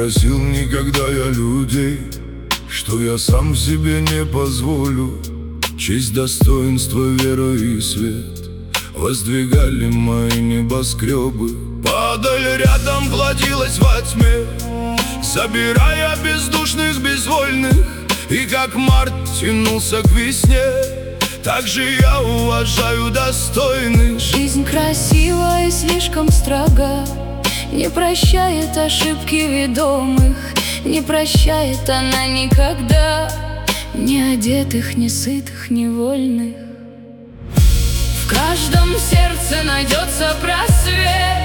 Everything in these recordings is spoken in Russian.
просил никогда я людей, что я сам себе не позволю. Честь, достоинство, вера и свет воздвигали мои небоскребы. Падаль рядом плодилась во тьме, собирая бездушных, безвольных. И как март тянулся к весне, так же я уважаю достойных. Жизнь красива и слишком строга, не прощает ошибки ведомых, не прощает она никогда ни одетых, ни сытых, ни вольных. В каждом сердце найдется просвет,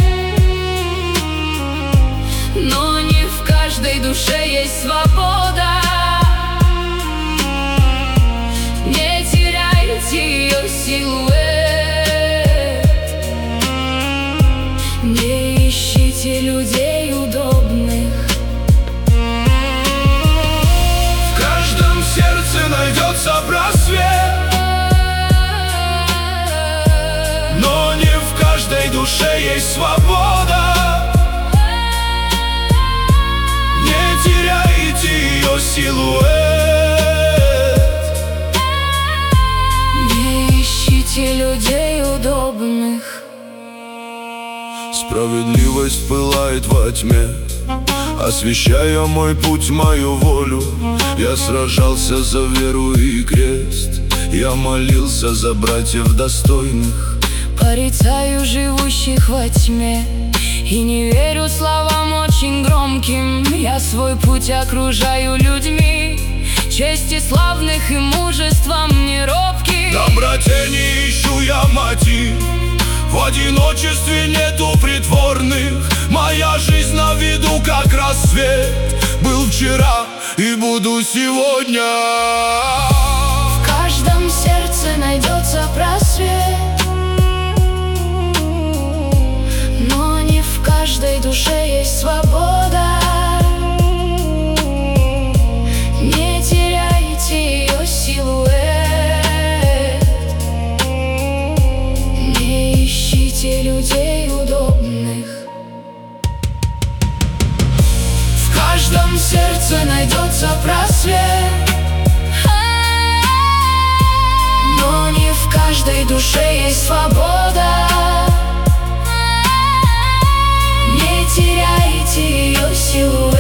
но не в каждой душе есть свобода. Не теряйте ее силуэт, не ищите людей удобных. В каждом сердце найдется просвет, но не в каждой душе есть свобода. Не теряйте ее силуэт, не ищите людей удобных. Справедливость пылает во тьме, освещая мой путь, мою волю. Я сражался за веру и крест, я молился за братьев достойных. Порицаю живущих во тьме и не верю словам очень громким. Я свой путь окружаю людьми, чести славных и мужеством не робких. В доброте не ищу я мотив, в одиночестве нету притворных. Моя жизнь на виду, как рассвет, был вчера и буду сегодня. В каждом сердце найдется просвет, но не в каждой душе есть свобода. Не теряйте ее силуэт, не ищите людей удобных. В каждом сердце найдется просвет, но не в каждой душе есть свобода. Не теряйте ее силу.